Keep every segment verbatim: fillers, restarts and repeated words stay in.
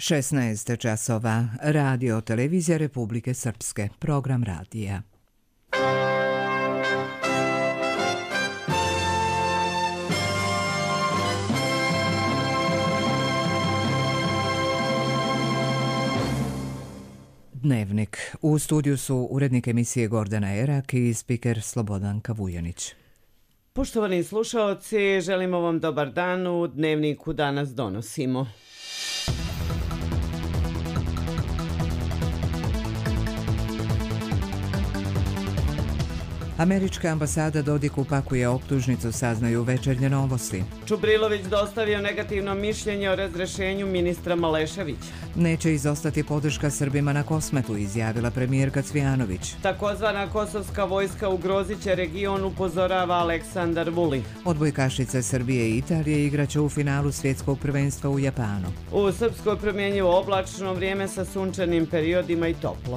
šesnaest časova. Radio Televizija Republike Srpske. Program radija. Dnevnik. U studiju su urednik emisije Gordana Erak i spiker Slobodanka Vujanić. Poštovani slušaoci, želimo vam dobar dan. U Dnevniku danas donosimo. Američka ambasada Dodiku pakuje optužnicu, saznaju Večernje novosti. Čubrilović dostavio negativno mišljenje o razrešenju ministra Maleševića. Neće izostati podrška Srbima na Kosmetu, izjavila premijerka Cvijanović. Takozvana kosovska vojska ugrozit će region, upozorava Aleksandar Vulin. Odbojkašice Srbije i Italije igraće u finalu svjetskog prvenstva u Japanu. U Srpskoj promjenjivo oblačno vrijeme sa sunčanim periodima i toplo.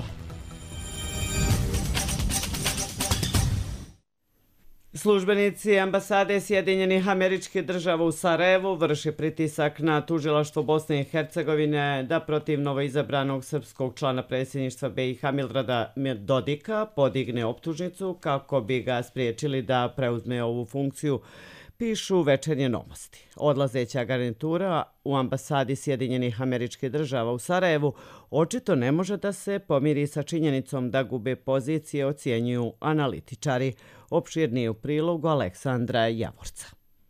Službenici ambasade Sjedinjenih Američkih Država u Sarajevu vrše pritisak na tužilaštvo Bosne i Hercegovine da protiv novoizabranog srpskog člana predsjedništva B i H Milorada Dodika podigne optužnicu kako bi ga spriječili da preuzme ovu funkciju, pišu Večernje novosti. Odlazeća garnitura u ambasadi Sjedinjenih Američkih Država u Sarajevu očito ne može da se pomiri sa činjenicom da gube pozicije, ocjenjuju analitičari. Opširnije u prilogu Aleksandra Javorca.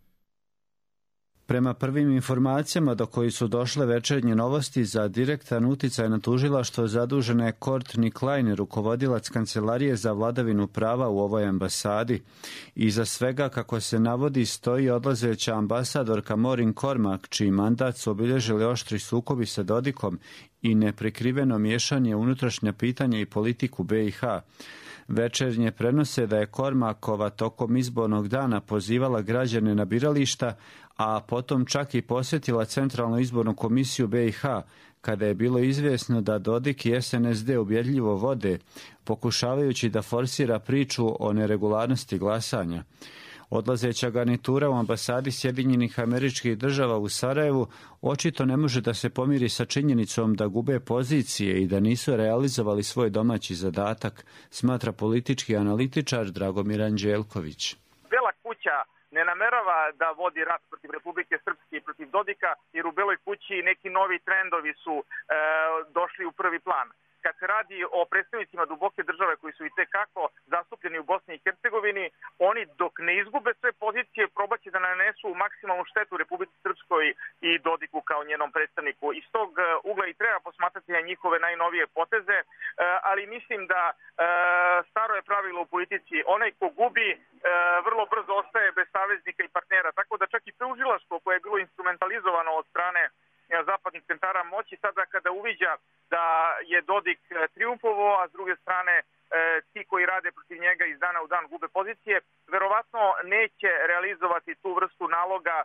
Prema prvim informacijama do kojih su došle Večernje novosti, za direktan uticaj na tužilaštvo zadužena je Courtney Klein, rukovodilac Kancelarije za vladavinu prava u ovoj ambasadi. Iza svega, kako se navodi, stoji odlazeća ambasadorka Maureen Cormack, čiji mandat su obilježili oštri sukobi sa Dodikom i neprikriveno miješanje unutrašnja pitanja i politiku B i H. Večernje prenose da je Kormakova tokom izbornog dana pozivala građane na birališta, a potom čak i posjetila Centralnu izbornu komisiju B i H, kada je bilo izvjesno da Dodik i S N S D ubjedljivo vode, pokušavajući da forsira priču o neregularnosti glasanja. Odlazeća garnitura u ambasadi Sjedinjenih Američkih Država u Sarajevu očito ne može da se pomiri sa činjenicom da gube pozicije i da nisu realizovali svoj domaći zadatak, smatra politički analitičar Dragomir Anđelković. Bela kuća ne namerava da vodi rat protiv Republike Srpske i protiv Dodika, jer u Beloj kući neki novi trendovi su e, došli u prvi plan. Kad se radi o predstavnicima duboke države koji su i tekako zastupljeni u Bosni i Hercegovini, oni dok ne izgube sve pozicije probaće da nanesu maksimalnu štetu Republici Srpskoj i Dodiku kao njenom predstavniku. Iz tog ugla i treba posmatrati na njihove najnovije poteze, ali mislim da staro je pravilo u politici, onaj ko gubi vrlo brzo ostaje bez saveznika i partnera, tako da čak i tužilaštvo koje je bilo instrumentalizovano od strane zapadnih centara moći, sada kada uviđa da je Dodik triumfovao, a s druge strane ti koji rade protiv njega iz dana u dan gube pozicije, verovatno neće realizovati tu vrstu naloga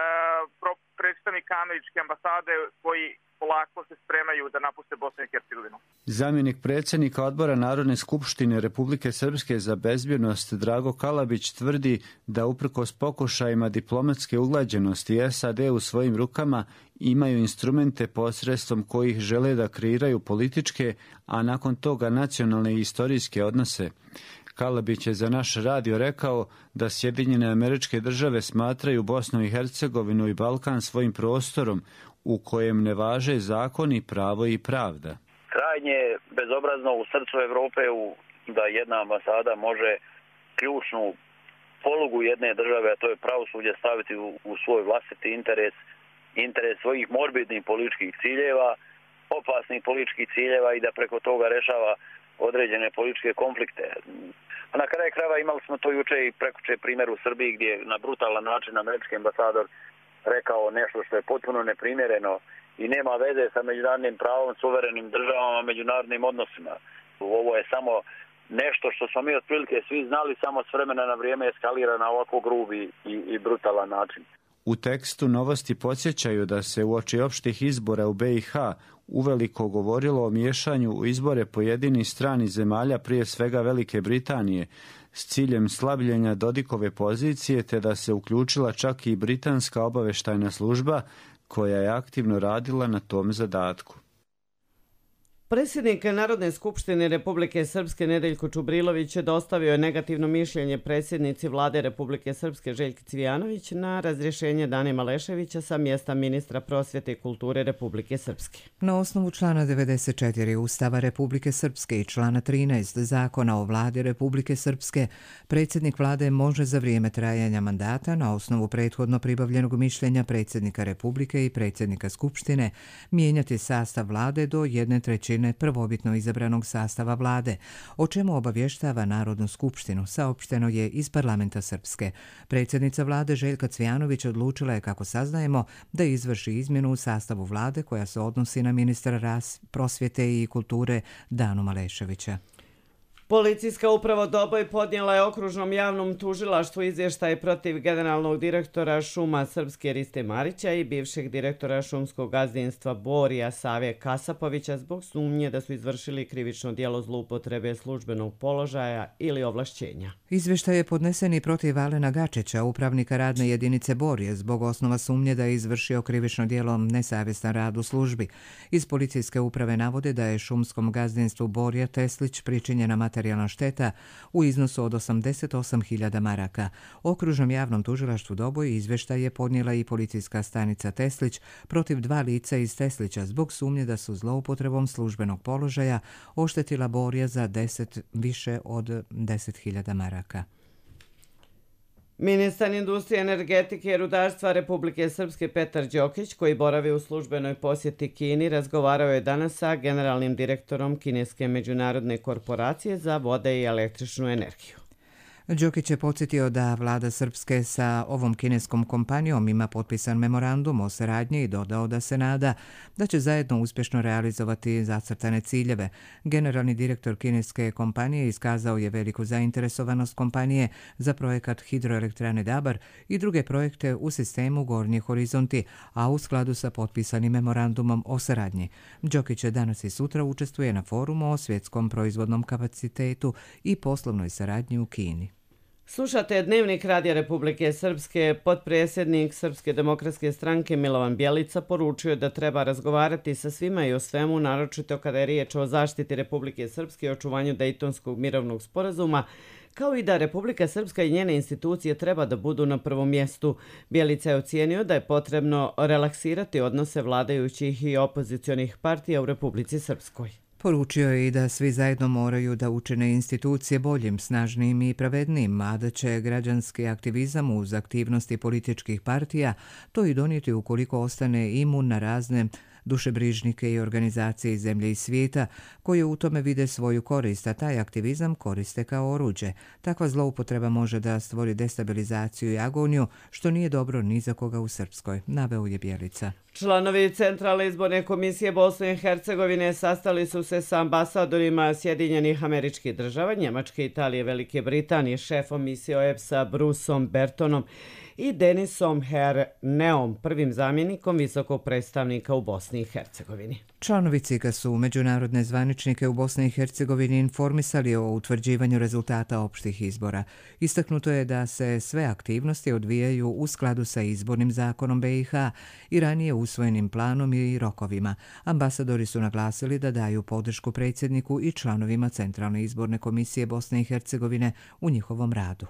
predstavnika američke ambasade koji polako se spremaju da napuste Bosnu i Hercegovinu. Zamjenik predsjednika odbora Narodne skupštine Republike Srpske za bezbjednost Drago Kalabić tvrdi da uprkos pokušajima diplomatske uglađenosti S A D u svojim rukama imaju instrumente posredstvom kojih žele da kreiraju političke, a nakon toga nacionalne i istorijske odnose. Kalabić je za naš radio rekao da Sjedinjene Američke Države smatraju Bosnu i Hercegovinu i Balkan svojim prostorom u kojem ne važe zakoni, pravo i pravda. Krajnje bezobrazno u srcu Evrope da jedna ambasada može ključnu polugu jedne države, a to je pravosuđe, staviti u, u svoj vlastiti interes, interes svojih morbidnih političkih ciljeva, opasnih političkih ciljeva i da preko toga rešava određene političke konflikte. A na kraju krajeva imali smo to juče i prekuče primjer u Srbiji gdje je na brutalan način američki ambasador rekao nešto što je potpuno neprimjereno i nema veze sa međunarodnim pravom, suverenim državama, međunarodnim odnosima. Ovo je samo nešto što smo mi otprilike svi znali, samo s vremena na vrijeme eskalira na ovako grubi i, i brutalan način. U tekstu novosti podsjećaju da se uoči opštih izbora u B i H uveliko govorilo o miješanju u izbore pojedinih stranih zemalja, prije svega Velike Britanije, s ciljem slabljenja Dodikove pozicije, te da se uključila čak i britanska obavještajna služba, koja je aktivno radila na tom zadatku. Predsjednik Narodne skupštine Republike Srpske Nedeljko Čubrilović dostavio je negativno mišljenje predsjednici vlade Republike Srpske Željki Cvijanović na razrješenje Dane Maleševića sa mjesta ministra prosvjete i kulture Republike Srpske. Na osnovu člana devedeset četiri Ustava Republike Srpske i člana trinaest Zakona o vladi Republike Srpske, predsjednik vlade može za vrijeme trajanja mandata na osnovu prethodno pribavljenog mišljenja predsjednika Republike i predsjednika Skupštine mijenjati sastav vlade do jedne trećine prvobitno izabranog sastava vlade, o čemu obavještava Narodnu skupštinu, saopšteno je iz parlamenta Srpske. Predsjednica vlade Željka Cvijanović odlučila je, kako saznajemo, da izvrši izmjenu u sastavu vlade koja se odnosi na ministra prosvjete i kulture Danu Maleševića. Policijska uprava Doboj podnijela je okružnom javnom tužilaštvu izvještaj protiv generalnog direktora šuma Srpske Riste Marića i bivšeg direktora šumskog gazdinstva Borija Save Kasapovića zbog sumnje da su izvršili krivično djelo zloupotrebe službenog položaja ili ovlašćenja. Izvještaj je podnesen i protiv Alena Gačića, upravnika radne jedinice Borije, zbog osnova sumnje da je izvršio krivično djelo nesavjestan rad u službi. Iz policijske uprave navode da je šumskom gazdinstvu Borija Teslić pričinjena materijalna šteta u iznosu od osamdeset osam hiljada maraka. Okružnom javnom tužilaštvu Doboj izvještaj je podnijela i policijska stanica Teslić protiv dva lica iz Teslića zbog sumnje da su zloupotrebom službenog položaja oštetila Borija za deset više od deset hiljada maraka. Ministar industrije, energetike i rudarstva Republike Srpske Petar Đokić, koji boravi u službenoj posjeti Kini, razgovarao je danas sa generalnim direktorom Kineske međunarodne korporacije za vode i električnu energiju. Đokić je podsjetio da vlada Srpske sa ovom kineskom kompanijom ima potpisan memorandum o saradnji i dodao da se nada da će zajedno uspješno realizovati zacrtane ciljeve. Generalni direktor kineske kompanije iskazao je veliku zainteresovanost kompanije za projekat hidroelektrane Dabar i druge projekte u sistemu Gornji horizonti, a u skladu sa potpisanim memorandumom o saradnji. Đokić danas i sutra učestvuje na forumu o svjetskom proizvodnom kapacitetu i poslovnoj saradnji u Kini. Slušate Dnevnik Radija Republike Srpske. Potpredsjednik Srpske demokratske stranke Milovan Bjelica poručio da treba razgovarati sa svima i o svemu, naročito kada je riječ o zaštiti Republike Srpske i očuvanju Dejtonskog mirovnog sporazuma, kao i da Republika Srpska i njene institucije treba da budu na prvom mjestu. Bjelica je ocijenio da je potrebno relaksirati odnose vladajućih i opozicionih partija u Republici Srpskoj. Poručio je i da svi zajedno moraju da učine institucije boljim, snažnijim i pravednijim, a da će građanski aktivizam uz aktivnosti političkih partija to i donijeti ukoliko ostane imun na razne dušebrižnike i organizacije iz zemlje i svijeta koje u tome vide svoju korist, a taj aktivizam koriste kao oruđe. Takva zloupotreba može da stvori destabilizaciju i agoniju, što nije dobro ni za koga u Srpskoj, naveo je Bjelica. Članovi Centralne izborne komisije Bosne i Hercegovine sastali su se sa ambasadorima Sjedinjenih Američkih Država, Njemačke, Italije, Velike Britanije, šefom misije O E B S-a Bruceom Bertonom i Denisom Herneom, prvim zamjenikom visokog predstavnika u Bosni i Hercegovini. Članovi C I K-a su međunarodne zvaničnike u Bosni i Hercegovini informisali o utvrđivanju rezultata opštih izbora. Istaknuto je da se sve aktivnosti odvijaju u skladu sa izbornim zakonom B i H i ranije usvojenim planom i rokovima. Ambasadori su naglasili da daju podršku predsjedniku i članovima Centralne izborne komisije Bosne i Hercegovine u njihovom radu.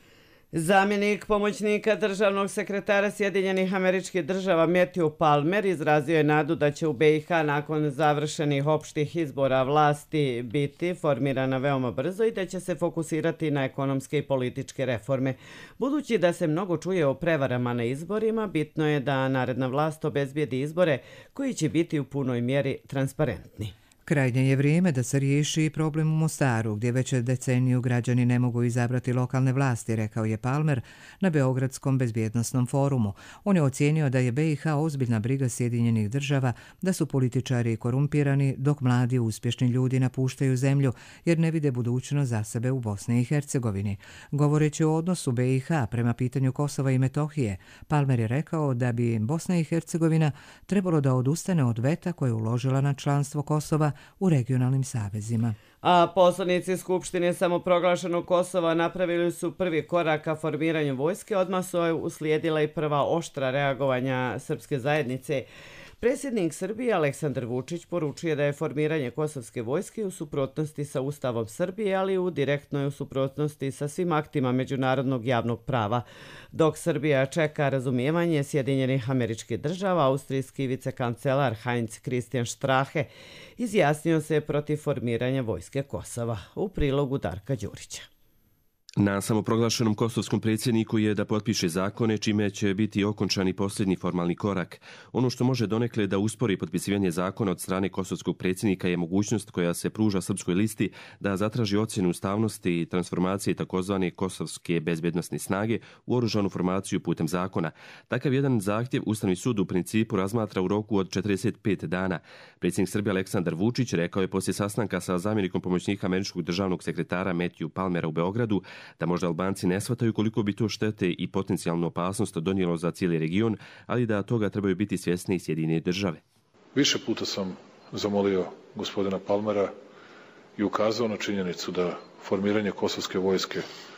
Zamjenik pomoćnika državnog sekretara Sjedinjenih Američkih Država Matthew Palmer izrazio je nadu da će u B i H nakon završenih opštih izbora vlasti biti formirana veoma brzo i da će se fokusirati na ekonomske i političke reforme. Budući da se mnogo čuje o prevarama na izborima, bitno je da naredna vlast obezbijedi izbore koji će biti u punoj mjeri transparentni. Krajnje je vrijeme da se riješi problem u Mostaru, gdje već deceniju građani ne mogu izabrati lokalne vlasti, rekao je Palmer na Beogradskom bezbjednosnom forumu. On je ocijenio da je B i H ozbiljna briga Sjedinjenih Država, da su političari korumpirani, dok mladi uspješni ljudi napuštaju zemlju jer ne vide budućnost za sebe u Bosni i Hercegovini. Govoreći o odnosu B i H prema pitanju Kosova i Metohije, Palmer je rekao da bi Bosna i Hercegovina trebalo da odustane od veta koje je uložila na članstvo Kosova Kosova u regionalnim savezima. A poslanici Skupštine samoproglašenog Kosova napravili su prvi korak ka formiranju vojske, odmah su uslijedila i prva oštra reagovanja srpske zajednice. Predsjednik Srbije Aleksandar Vučić poručuje da je formiranje kosovske vojske u suprotnosti sa Ustavom Srbije, ali u direktnoj suprotnosti sa svim aktima međunarodnog javnog prava. Dok Srbija čeka razumijevanje Sjedinjenih Američkih Država, austrijski vicekancelar Heinz Christian Strache izjasnio se protiv formiranja vojske Kosova. U prilogu Darka Đurića. Na samoproglašenom kosovskom predsjedniku je da potpiše zakone čime će biti okončani posljednji formalni korak. Ono što može donekle da uspori potpisivanje zakona od strane kosovskog predsjednika je mogućnost koja se pruža srpskoj listi da zatraži ocjenu ustavnosti i transformacije takozvane kosovske bezbjednosne snage u oružanu formaciju putem zakona. Takav jedan zahtjev Ustavni sud u principu razmatra u roku od četrdeset pet dana. Predsjednik Srbije Aleksandar Vučić rekao je poslije sastanka sa zamjenikom pomoćnika američkog državnog sekretara Matthew Palmera u Beogradu da možda Albanci ne shvataju koliko bi to štete i potencijalnu opasnost donijelo za cijeli region, ali da toga trebaju biti svjesni i Sjedinjene države. Više puta sam zamolio gospodina Palmera i ukazao na činjenicu da formiranje kosovske vojske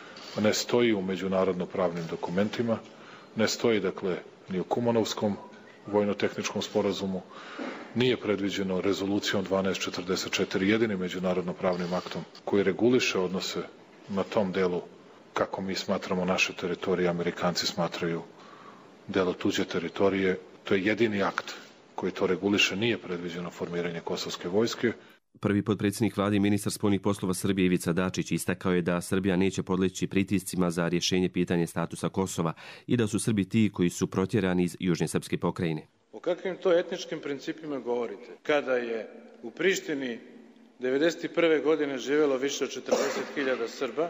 ne stoji u međunarodno pravnim dokumentima, ne stoji dakle ni u Kumanovskom vojno-tehničkom sporazumu, nije predviđeno rezolucijom dvanaest četrdeset četiri jedinim međunarodno pravnim aktom koji reguliše odnose na tom delu, kako mi smatramo naše teritorije, Amerikanci smatraju delo tuđe teritorije. To je jedini akt koji to reguliše, nije predviđeno formiranje kosovske vojske. Prvi potpredsjednik vlade i ministar spoljnih poslova Srbije Ivica Dačić istakao je da Srbija neće podleći pritiscima za rješenje pitanja statusa Kosova i da su Srbi ti koji su protjerani iz južne srpske pokrajine. O kakvim to etničkim principima govorite? Kada je u Prištini devedeset prve godine živjelo više od četrdeset hiljada Srba,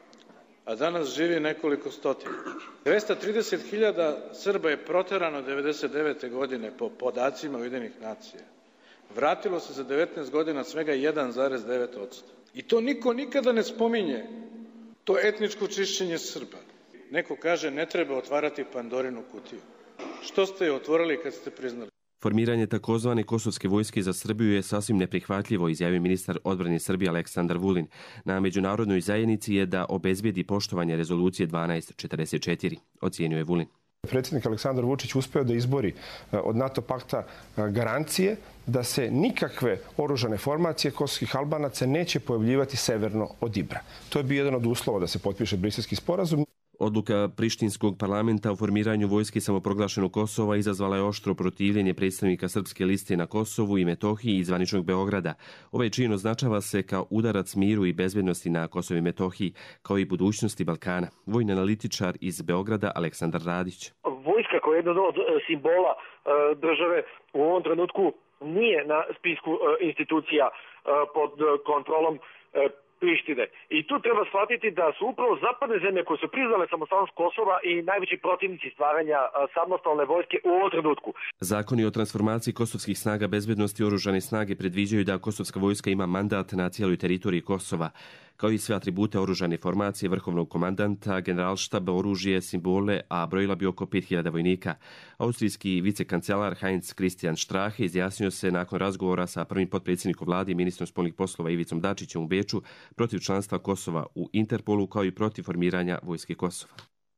a danas živi nekoliko stotina. dvesta trideset hiljada Srba je proterano devedeset devete godine po podacima Ujedinjenih nacija. Vratilo se za devetnaest godina svega jedan zarez devet posto. I to niko nikada ne spominje, to etničko čišćenje Srba. Neko kaže ne treba otvarati Pandorinu kutiju. Što ste je otvorili kad ste priznali? Formiranje takozvane kosovske vojske za Srbiju je sasvim neprihvatljivo, izjavio ministar odbrane Srbije Aleksandar Vulin. Na međunarodnoj zajednici je da obezbijedi poštovanje rezolucije dvanaest četrdeset četiri, ocijenio je Vulin. Predsjednik Aleksandar Vučić uspeo da izbori od NATO pakta garancije da se nikakve oružane formacije kosovskih Albanaca neće pojavljivati severno od Ibra. To je bio jedan od uslova da se potpiše Briselski sporazum. Odluka Prištinskog parlamenta o formiranju vojske samoproglašenog Kosova izazvala je oštro protivljenje predstavnika Srpske liste na Kosovu i Metohiji i zvaničnog Beograda. Ovaj čin označava se kao udarac miru i bezbjednosti na Kosovu i Metohiji, kao i budućnosti Balkana. Vojni analitičar iz Beograda Aleksandar Radić. Vojska koja je jedan od simbola države u ovom trenutku nije na spisku institucija pod kontrolom Prištine. I tu treba shvatiti da su upravo zapadne zemlje koje su priznale samostalnost Kosova i najveći protivnici stvaranja samostalne vojske u ovom trenutku. Zakoni o transformaciji kosovskih snaga bezbjednosti oružane snage predviđaju da kosovska vojska ima mandat na cijeloj teritoriji Kosova. Kao i sve atribute oružane formacije vrhovnog komandanta, generalštaba, oružje, simbole, a brojila bi oko pet hiljada vojnika. Austrijski vicekancelar Heinz Christian Strache izjasnio se nakon razgovora sa prvim potpredsjednikom vlade i ministrom spoljnih poslova Ivicom Dačićem u Beču protiv članstva Kosova u Interpolu, kao i protiv formiranja vojske Kosova.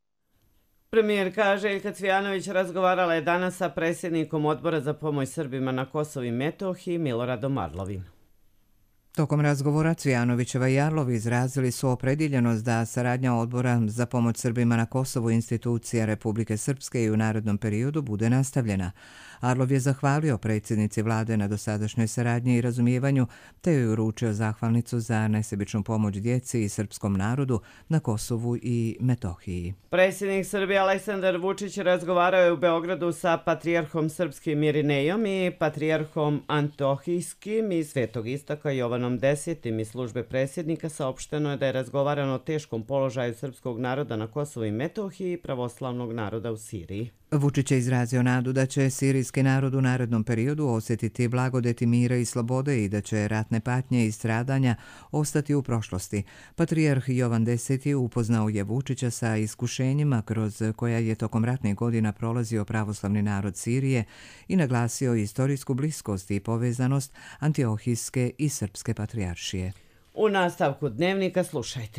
Premijerka Željka Cvijanović razgovarala je danas sa predsjednikom Odbora za pomoć Srbima na Kosovu i Metohiji Miloradom Arlovim. Tokom razgovora Cvijanovićeva i Arlov izrazili su opredjeljenost da saradnja Odbora za pomoć Srbima na Kosovu i institucija Republike Srpske i u narednom periodu bude nastavljena. Arlov je zahvalio predsjednici vlade na dosadašnjoj saradnji i razumijevanju, te joj uručio zahvalnicu za nesebičnu pomoć djeci i srpskom narodu na Kosovu i Metohiji. Predsjednik Srbije Aleksandar Vučić razgovarao je u Beogradu sa patrijarhom srpskim Irinejom i patrijarhom Antohijskim iz Svetog Istoka Jovanom Ivanom desetim iz službe predsjednika saopšteno je da je razgovarano o teškom položaju srpskog naroda na Kosovu i Metohiji i pravoslavnog naroda u Siriji. Vučić je izrazio nadu da će sirijski narod u narednom periodu osjetiti blagodeti mira i slobode i da će ratne patnje i stradanja ostati u prošlosti. Patrijarh Jovan deseti upoznao je Vučića sa iskušenjima kroz koja je tokom ratnih godina prolazio pravoslavni narod Sirije i naglasio istorijsku bliskost i povezanost Antiohijske i Srpske patrijaršije. U nastavku dnevnika slušajte.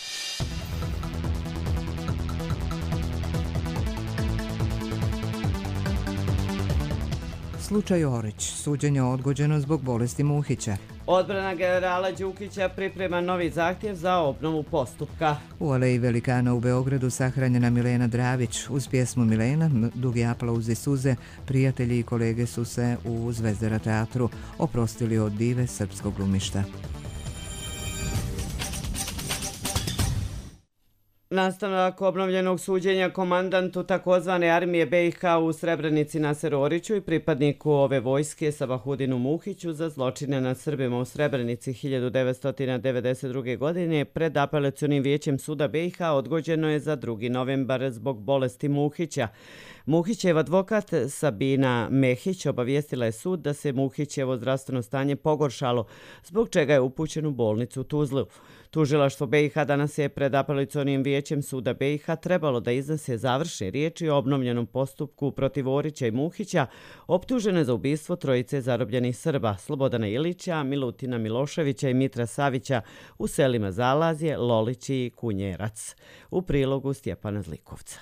Slučaj Orić, suđenje odgođeno zbog bolesti Muhića. Odbrana generala Đukića priprema novi zahtjev za obnovu postupka. U Aleji Velikana u Beogradu sahranjena Milena Dravić. Uz pjesmu Milena, dugi aplauzi suze, prijatelji i kolege su se u Zvezdara teatru oprostili od dive srpskog glumišta. Nastavak obnovljenog suđenja komandantu takozvane armije B i H u Srebrenici Naseru Oriću i pripadniku ove vojske Sabahudinu Muhiću za zločine nad Srbima u Srebrenici hiljadu devetsto devedeset druge. godine pred apelacionim vijećem suda B i H odgođeno je za drugi novembar zbog bolesti Muhića. Muhićev advokat Sabina Mehić obavijestila je sud da se Muhićevo zdravstveno stanje pogoršalo, zbog čega je upućen u bolnicu u Tuzlu. Tužilaštvo B i H danas je pred apelacionim vijećem suda B i H trebalo da iznese završne riječi o obnovljenom postupku protiv Orića i Muhića, optužene za ubistvo trojice zarobljenih Srba, Slobodana Ilića, Milutina Miloševića i Mitra Savića u selima Zalazje, Lolići i Kunjerac. U prilogu Stjepana Zlikovca.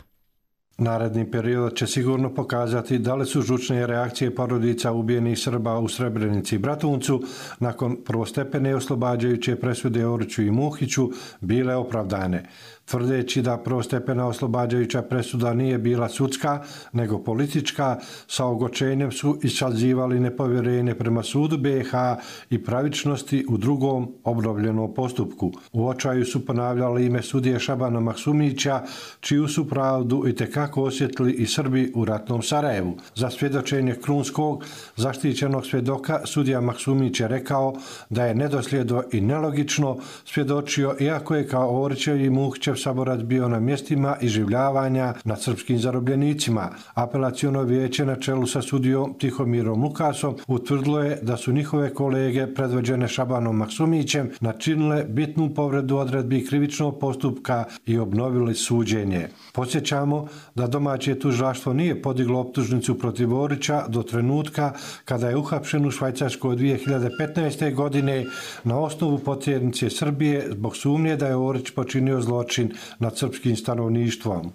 Naredni period će sigurno pokazati da li su žučne reakcije porodica ubijenih Srba u Srebrenici i Bratuncu nakon prvostepene oslobađajuće presude Oriću i Muhiću bile opravdane. Tvrdeći da prvostepena oslobađajuća presuda nije bila sudska, nego politička, sa ogočenjem su iskazivali nepovjerenje prema sudu B i H i pravičnosti u drugom obnovljenom postupku. U očaju su ponavljali ime sudije Šabana Maksumića, čiju su pravdu i tekako osjetili i Srbi u ratnom Sarajevu. Za svjedočenje krunskog zaštićenog svjedoka sudija Maksumić je rekao da je nedosljedno i nelogično svjedočio, iako je kao Orićev i Muhićev saborac bio na mjestima iživljavanja nad srpskim zarobljenicima. Apelaciono vijeće na čelu sa sudijom Tihomirom Lukasom utvrdilo je da su njihove kolege predvođene Šabanom Maksumićem načinile bitnu povredu odredbi krivičnog postupka i obnovili suđenje. Podsjećamo da domaće tužilaštvo nije podiglo optužnicu protiv Orića do trenutka kada je uhapšen u Švajcarskoj dvije hiljade petnaeste. godine na osnovu potjernice Srbije zbog sumnje da je Orić počinio zločin nad srpskim stanovništvom.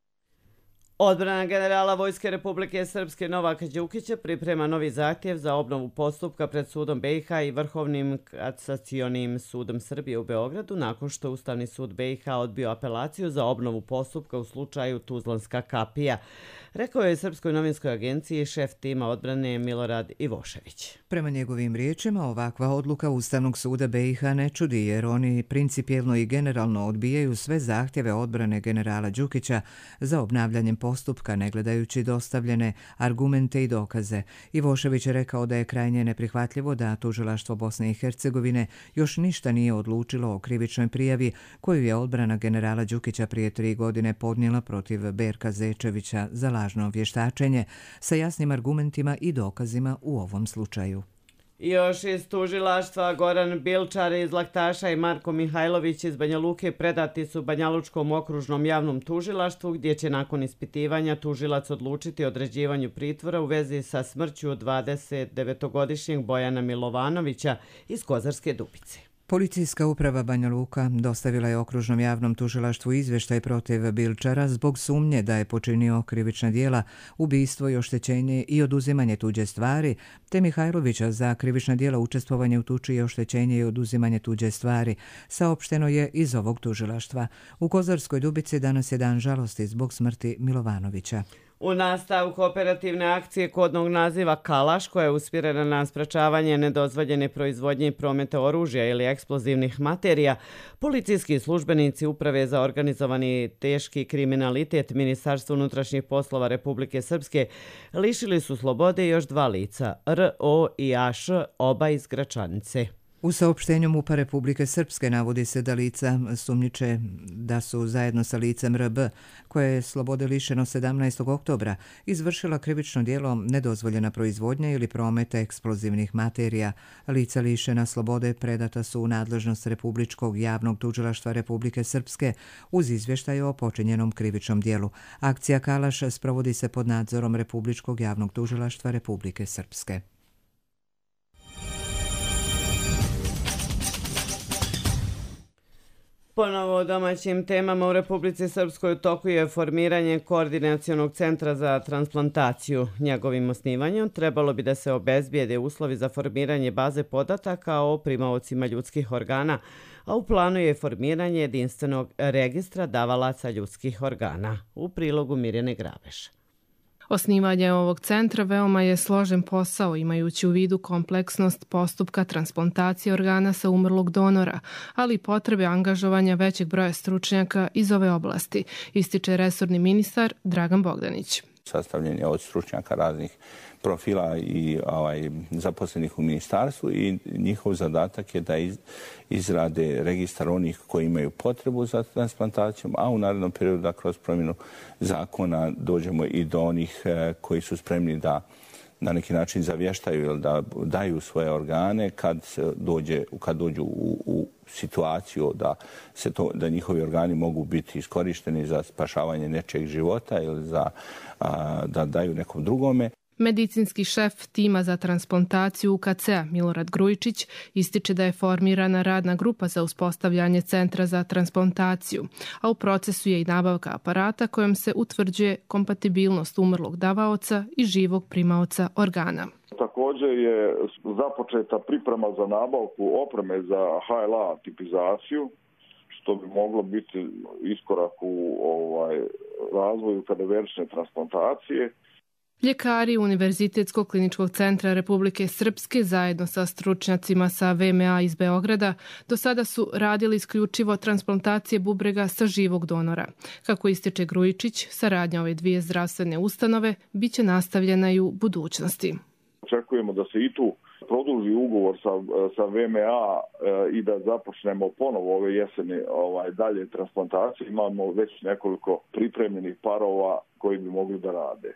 Odbrana generala Vojske Republike Srpske Novaka Đukića priprema novi zahtjev za obnovu postupka pred sudom B i H i Vrhovnim kasacionim sudom Srbije u Beogradu nakon što Ustavni sud B i H odbio apelaciju za obnovu postupka u slučaju Tuzlanska kapija. Rekao je Srpskoj novinskoj agenciji šef tima odbrane Milorad Ivošević. Prema njegovim riječima, ovakva odluka Ustavnog suda B i H ne čudi jer oni principijelno i generalno odbijaju sve zahtjeve odbrane generala Đukića za obnavljanjem postupka, ne gledajući dostavljene argumente i dokaze. Ivošević je rekao da je krajnje neprihvatljivo da tužilaštvo Bosne i Hercegovine još ništa nije odlučilo o krivičnoj prijavi koju je odbrana generala Đukića prije tri godine podnijela protiv Berka Zečevića za lažno vještačenje sa jasnim argumentima i dokazima u ovom slučaju. Još iz tužilaštva Goran Bilčar iz Laktaša i Marko Mihajlović iz Banja Luke predati su Banjalučkom okružnom javnom tužilaštvu gdje će nakon ispitivanja tužilac odlučiti o određivanju pritvora u vezi sa smrću dvadesetdevetogodišnjeg Bojana Milovanovića iz Kozarske Dubice. Policijska uprava Banja Luka dostavila je okružnom javnom tužilaštvu izvještaj protiv Bilčara zbog sumnje da je počinio krivična djela, ubistvo i oštećenje i oduzimanje tuđe stvari, te Mihajlovića za krivična djela učestvovanje u tuči i oštećenje i oduzimanje tuđe stvari, saopšteno je iz ovog tužilaštva. U Kozarskoj Dubici danas je dan žalosti zbog smrti Milovanovića. U nastavku operativne akcije kodnog naziva Kalaš, koja je usmjerena na sprečavanje nedozvoljene proizvodnje i prometa oružja ili eksplozivnih materija, policijski službenici Uprave za organizovani teški kriminalitet Ministarstva unutrašnjih poslova Republike Srpske lišili su slobode još dva lica, R O i A Š, oba iz Gračanice. U saopštenju MUP-a Republike Srpske navodi se da lica sumnjiče da su zajedno sa licem R B, koje je slobode lišeno sedamnaestog oktobra, izvršila krivično djelo nedozvoljena proizvodnja ili promet eksplozivnih materija. Lica lišena slobode predata su u nadležnost Republičkog javnog tužilaštva Republike Srpske uz izvještaj o počinjenom krivičnom djelu. Akcija Kalaš sprovodi se pod nadzorom Republičkog javnog tužilaštva Republike Srpske. Ponovo o domaćim temama u Republici Srpskoj u toku je formiranje Koordinacionog centra za transplantaciju. Njegovim osnivanjem trebalo bi da se obezbijede uslovi za formiranje baze podataka o primaocima ljudskih organa, a u planu je formiranje jedinstvenog registra davalaca ljudskih organa. U prilogu Mirjane Grabeš. Osnivanje ovog centra veoma je složen posao, imajući u vidu kompleksnost postupka transplantacije organa sa umrlog donora, ali i potrebe angažovanja većeg broja stručnjaka iz ove oblasti, ističe resorni ministar Dragan Bogdanić. Sastavljen je od stručnjaka raznih profila i ovaj, zaposlenih u ministarstvu i njihov zadatak je da iz, izrade registar onih koji imaju potrebu za transplantacijom, a u narednom periodu da kroz promjenu zakona dođemo i do onih eh, koji su spremni da na neki način zavještaju ili da daju svoje organe kad dođe, kad dođu u, u situaciju da se to, da njihovi organi mogu biti iskorišteni za spašavanje nečijeg života ili za a, da daju nekom drugome. Medicinski šef tima za transplantaciju U K C-a Milorad Grujičić ističe da je formirana radna grupa za uspostavljanje centra za transplantaciju, a u procesu je i nabavka aparata kojom se utvrđuje kompatibilnost umrlog davaoca i živog primaoca organa. Također je započeta priprema za nabavku opreme za H L A tipizaciju, što bi moglo biti iskorak u ovaj, razvoju kadaverične transplantacije. Ljekari Univerzitetskog kliničkog centra Republike Srpske zajedno sa stručnjacima sa V M A iz Beograda do sada su radili isključivo transplantacije bubrega sa živog donora. Kako ističe Grujičić, saradnja ove dvije zdravstvene ustanove biće nastavljena i u budućnosti. Očekujemo da se i tu produži ugovor sa, sa V M A i da započnemo ponovo ove jeseni ovaj, dalje transplantacije. Imamo već nekoliko pripremljenih parova koji bi mogli da rade.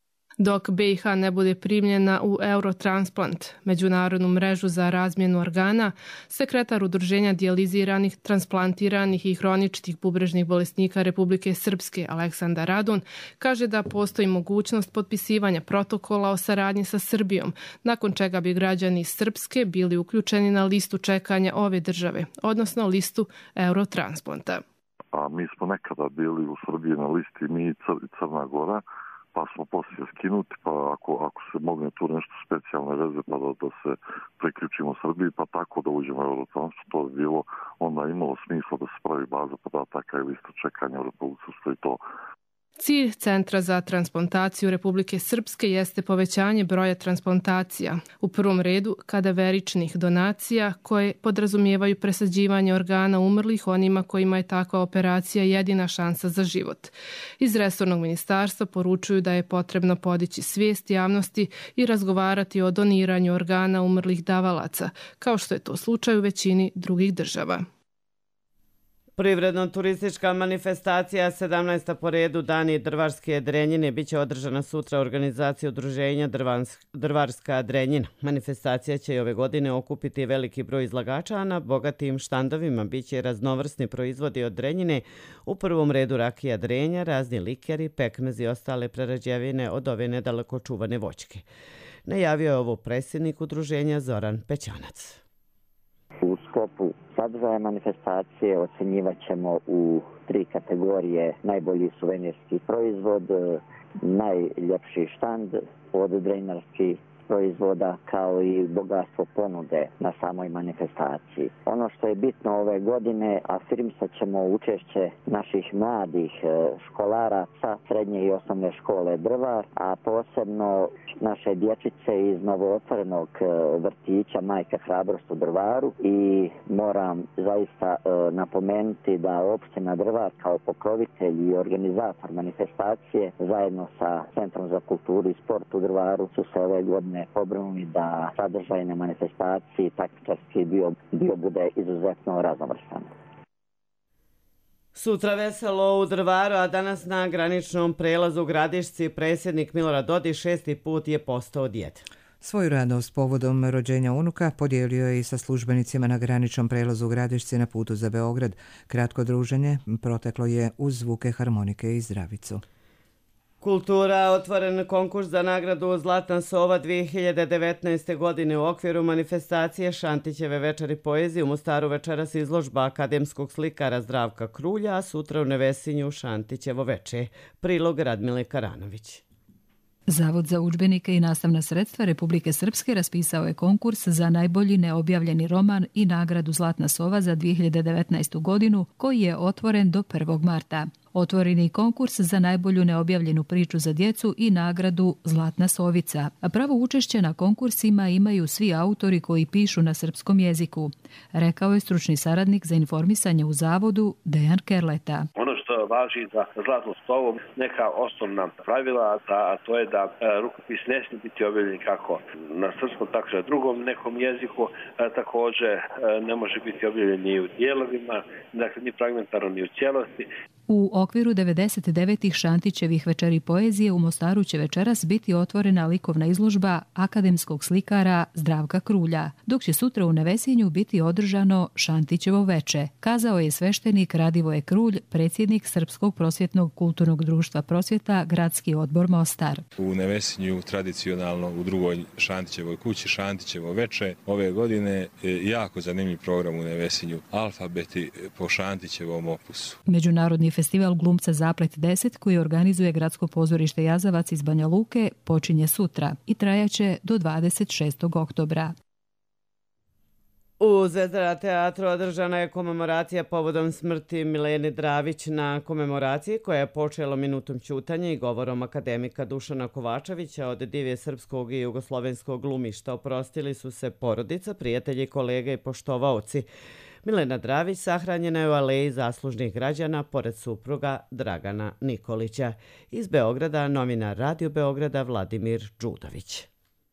Dok B i H ne bude primljena u Eurotransplant, međunarodnu mrežu za razmjenu organa, sekretar Udruženja dijaliziranih, transplantiranih i hroničnih bubrežnih bolesnika Republike Srpske Aleksandar Radun kaže da postoji mogućnost potpisivanja protokola o saradnji sa Srbijom, nakon čega bi građani Srpske bili uključeni na listu čekanja ove države, odnosno listu Eurotransplanta. A mi smo nekada bili u Srbiji na listi mi i Crna Gora, pa smo poslije skinuti, pa ako, ako se mogne tu nešto specijalne veze, pa da, da se priključimo Srbiji, pa tako da uđemo u Eurotransplant, to je bilo onda imalo smisla da se pravi baza podataka i lista čekanja u Republike Srpske i to. Cilj Centra za transplantaciju Republike Srpske jeste povećanje broja transplantacija, u prvom redu kadaveričnih donacija koje podrazumijevaju presađivanje organa umrlih onima kojima je takva operacija jedina šansa za život. Iz resornog ministarstva poručuju da je potrebno podići svijest javnosti i razgovarati o doniranju organa umrlih davalaca, kao što je to slučaj u većini drugih država. Privredno-turistička manifestacija sedamnaesta po redu Dani drvarske drenjine biće održana sutra u organizaciji udruženja Drvarska drenjina. Manifestacija će i ove godine okupiti veliki broj izlagača, a na bogatim štandovima biće raznovrsni proizvodi od drenjine, u prvom redu rakija drenja, razni likeri, pekmez i ostale prerađevine od ove nedaleko čuvane voćke. Najavio je ovo predsjednik udruženja Zoran Pećanac. U sklopu sadržaja manifestacije ocjenjivat ćemo u tri kategorije: najbolji suvenirski proizvod, najljepši štand od drenarskih proizvoda, kao i bogatstvo ponude na samoj manifestaciji. Ono što je bitno ove godine, afirmisat ćemo učešće naših mladih školaraca srednje i osnovne škole Drvar, a posebno naše dječice iz novootvorenog vrtića Majka Hrabrost u Drvaru, i moram zaista napomenuti da opština Drvar kao pokrovitelj i organizator manifestacije zajedno sa Centrom za kulturu i sport u Drvaru su se ove godine strane pobrinuli da sadržaj na manifestaciji takmičarski bio, bio bude izuzetno raznovrstan. Sutra veselo u Drvaru, a danas na graničnom prelazu u Gradišci predsjednik Milorad Dodik šesti put je postao djed. Svoju radost povodom rođenja unuka podijelio je i sa službenicima na graničnom prelazu u Gradišci na putu za Beograd. Kratko druženje proteklo je uz zvuke harmonike i zdravicu. Kultura, otvoren konkurs za nagradu Zlatna sova dvije hiljade devetnaeste. godine u okviru manifestacije Šantićeve večeri poezije. U Mostaru večeras izložba akademskog slikara Zdravka Krulja, a sutra u Nevesinju Šantićevo veče. Prilog Radmile Karanović. Zavod za udžbenike i nastavna sredstva Republike Srpske raspisao je konkurs za najbolji neobjavljeni roman i nagradu Zlatna sova za dvije hiljade devetnaestu. godinu, koji je otvoren do prvog marta. Otvoren je i konkurs za najbolju neobjavljenu priču za djecu i nagradu Zlatna sovica. A pravo učešće na konkursima imaju svi autori koji pišu na srpskom jeziku, rekao je stručni saradnik za informisanje u zavodu Dejan Kerleta. Ono što važi za Zlatnu sovu, neka osnovna pravila, a to je da rukopis ne smije biti objavljen kako na srpskom, tako i na drugom nekom jeziku. Također ne može biti objavljen ni u dijelovima, dakle ni fragmentarno ni u cijelosti. U okviru devedeset devetih Šantićevih večeri poezije u Mostaru će večeras biti otvorena likovna izložba akademskog slikara Zdravka Krulja, dok će sutra u Nevesinju biti održano Šantićevo veče, kazao je sveštenik Radivoje Krulj, predsjednik Srpskog prosvjetnog kulturnog društva Prosvjeta, Gradski odbor Mostar. U Nevesinju tradicionalno u drugoj Šantićevoj kući Šantićevo veče ove godine jako zanimljiv program u Nevesinju, alfabeti po Šantićevom opusu. Međunarodni festival glumca Zaplet deset, koji organizuje Gradsko pozorište Jazavac iz Banja Luke, počinje sutra i trajaće do dvadeset šestog oktobra. U Zvezdara teatru održana je komemoracija povodom smrti Milene Dravić. Na komemoraciji, koja je počela minutom ćutanja i govorom akademika Dušana Kovačevića od divije srpskog i jugoslovenskog glumišta, oprostili su se porodica, prijatelji, kolege i poštovaoci. Milena Dravić sahranjena je u aleji zaslužnih građana pored supruga Dragana Nikolića. Iz Beograda novinar Radio Beograda Vladimir Đudović.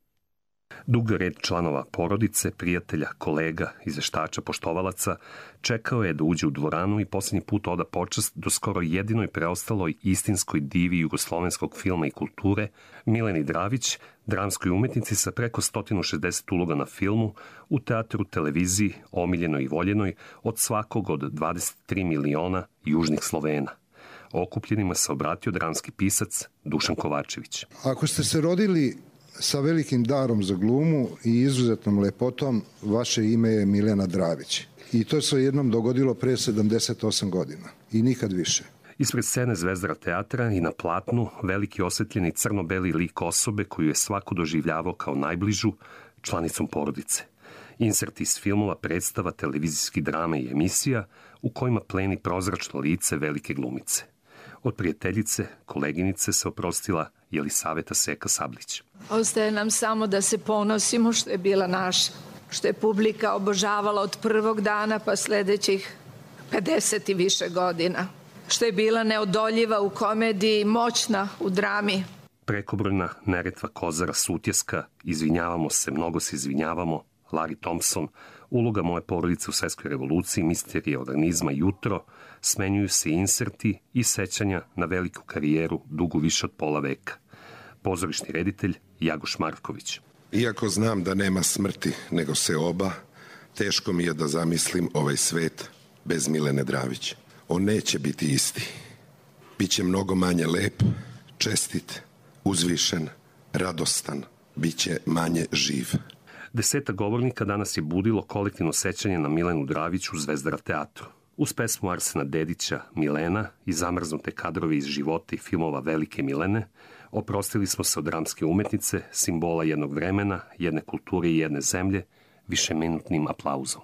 Dug red članova porodice, prijatelja, kolega, izveštača, poštovalaca čekao je da uđe u dvoranu i posljednji put oda počast do skoro jedinoj preostaloj istinskoj divi jugoslovenskog filma i kulture, Mileni Dravić, dramskoj umetnici sa preko sto šezdeset uloga na filmu, u teatru, televiziji, omiljenoj i voljenoj od svakog od dvadeset tri miliona južnih Slovena. Okupljenima se obratio dramski pisac Dušan Kovačević. Ako ste se rodili sa velikim darom za glumu i izuzetnom lepotom, vaše ime je Milena Dravić. I to se jednom dogodilo pre sedamdeset osam godina. I nikad više. Ispred scene Zvezdara teatra i na platnu veliki osvetljeni crno-beli lik osobe koju je svako doživljavao kao najbližu članicom porodice. Insert iz filmova, predstava, televizijskih drama i emisija u kojima pleni prozračno lice velike glumice. Od prijateljice, koleginice se oprostila Jelisaveta Seka Sablić. Ostaje nam samo da se ponosimo što je bila naša, što je publika obožavala od prvog dana pa sljedećih pedeset i više godina, što je bila neodoljiva u komediji, moćna u drami. Prekobrojna Neretva Kozara Sutjeska, Izvinjavamo se, mnogo se izvinjavamo, Larry Thompson, Uloga moje porodice u Svetskoj revoluciji, Misterija organizma, Jutro, smenjuju se inserti i sećanja na veliku karijeru dugu više od pola veka. Pozorišni reditelj Jagoš Marković. Iako znam da nema smrti nego se oba, teško mi je da zamislim ovaj svet bez Milene Dravić. On neće biti isti. Biće mnogo manje lep, čestit, uzvišen, radostan. Biće manje živ. Deseta govornika danas je budilo kolektivno sećanje na Milenu Dravić u Zvezdara teatru. Uz pesmu Arsena Dedića Milena i zamrznute kadrove iz života i filmova Velike Milene, oprostili smo se od dramske umetnice, simbola jednog vremena, jedne kulture i jedne zemlje, višeminutnim aplauzom.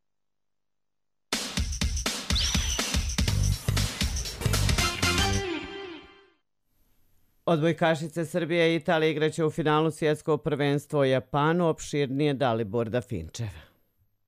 Odbojkašice Srbije i Italije igraće u finalu svjetskog prvenstva u Japanu, opširnije Dalibor Dafinčev.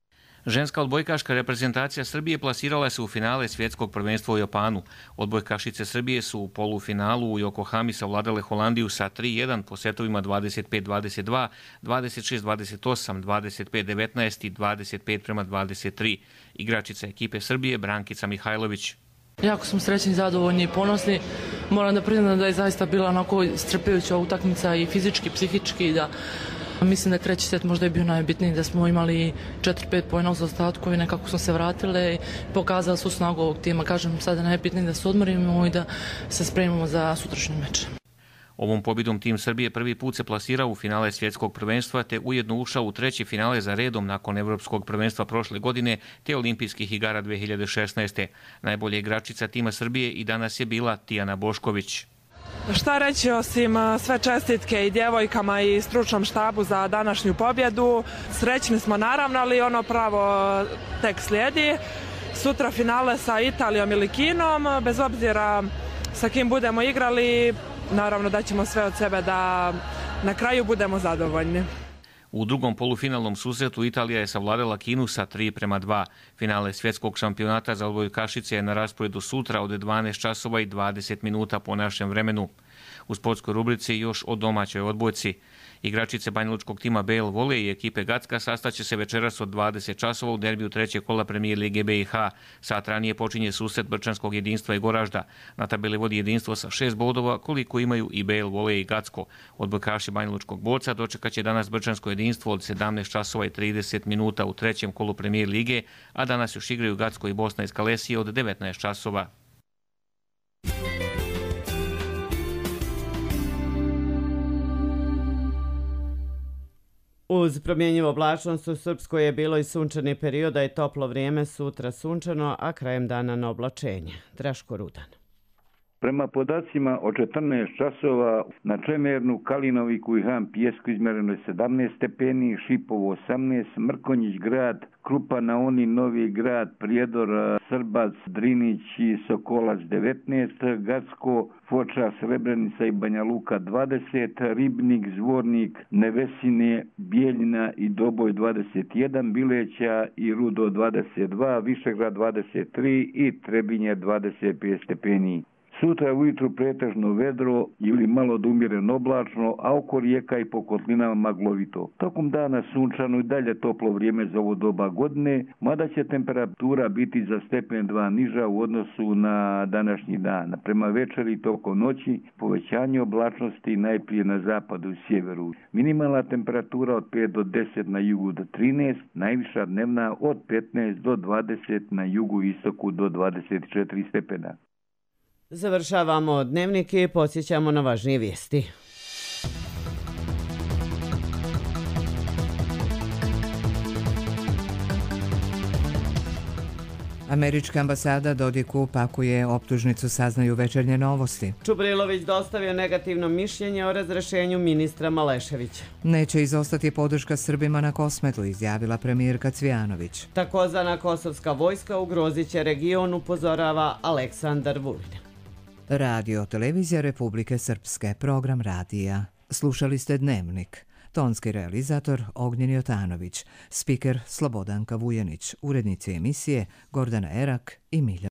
Ženska odbojkaška reprezentacija Srbije plasirala se u finale svjetskog prvenstva u Japanu. Odbojkašice Srbije su u polufinalu u Yokohami savladale Holandiju sa tri jedan po setovima dvadeset pet dvadeset dva, dvadeset šest dvadeset osam, dvadeset pet devetnaest i dvadeset pet prema dvadeset tri. Igračica ekipe Srbije Brankica Mihajlović. Jako smo srećni, zadovoljni i ponosni. Moram da priznam da je zaista bila onako strpljujuća utakmica i fizički, i psihički. Da mislim da je treći set možda je bio najbitniji, da smo imali četiri pet poena u zaostatku i nekako smo se vratile i pokazali su snagu ovog tima. Kažem, sada je najbitnije da se odmorimo i da se spremimo za sutrašnji meč. Ovom pobjedom tim Srbije prvi put se plasirao u finale svjetskog prvenstva te ujedno ušao u treći finale za redom nakon evropskog prvenstva prošle godine te olimpijskih igara dve hiljade šesnaeste. Najbolja igračica tima Srbije i danas je bila Tijana Bošković. Šta reći osim sve čestitke i djevojkama i stručnom štabu za današnju pobjedu. Srećni smo naravno, ali ono pravo tek slijedi. Sutra finale sa Italijom ili Kinom, bez obzira sa kim budemo igrali, naravno da ćemo sve od sebe da na kraju budemo zadovoljni. U drugom polufinalnom susretu Italija je savladala Kinu sa tri prema dva. Finale svjetskog šampionata za odbojkašice je na rasporedu sutra od dvanaest časova i dvadeset minuta po našem vremenu. U sportskoj rubrici još o domaćoj odbojci. Igračice banjalučkog tima B L Volej i ekipe Gacka sastaće se večeras od dvadeset časova u derbiju trećeg kola premijer lige B i H. Sat ranije počinje susret Brčanskog jedinstva i Goražda. Na tabeli vodi jedinstvo sa šest bodova, koliko imaju i B L Volej i Gacko. Odbojkaši banjalučkog borca dočekat će danas Brčansko jedinstvo od sedamnaest časova i trideset minuta u trećem kolu premijer lige, a danas još igraju Gacko i Bosna iz Kalesije od devetnaest časova. Uz promjenjivu oblačnost u Srpskoj je bilo i sunčani period, a i toplo vrijeme, sutra sunčano, a krajem dana na oblačenje. Draško Rudan. Prema podacima od četrnaest časova na Čemernu, Kalinoviku i Han Pijesku izmjereno je sedamnaest stepeni, Šipovo osamnaest, Mrkonjić grad, Krupa na Oni, Novi grad, Prijedor, Srbac, Drinić i Sokolac devetnaest, Gacko, Foča, Srebrenica i Banja Luka dvadeset, Ribnik, Zvornik, Nevesine, Bijeljina i Doboj dvadeset jedan, Bileća i Rudo dvadeset dva, Višegrad dvadeset tri i Trebinje dvadeset pet stepeni. Sutra ujutru pretežno vedro ili malo da umjereno oblačno, a oko rijeka i po kotlinama maglovito. Tokom dana sunčano i dalje toplo vrijeme za ovo doba godine, mada će temperatura biti za stepen dva niža u odnosu na današnji dan. Prema večeri i tokom noći povećanje oblačnosti najprije na zapadu i sjeveru. Minimalna temperatura od pet do deset na jugu do trinaest, najviša dnevna od petnaest do dvadeset na jugu i istoku do dvadeset četiri stepena. Završavamo dnevnike i podsjećamo na važnije vijesti. Američka ambasada Dodiku pakuje optužnicu, saznaju Večernje novosti. Čubrilović dostavio negativno mišljenje o razrešenju ministra Maleševića. Neće izostati podrška Srbima na Kosmetu, izjavila premijerka Cvijanović. Takozvana kosovska vojska ugrozit će region, upozorava Aleksandar Vulin. Radio Televizija Republike Srpske, program radija. Slušali ste Dnevnik. Tonski realizator Ognjen Jotanović, spiker Slobodanka Vujanić, urednici emisije Gordana Erak i Milja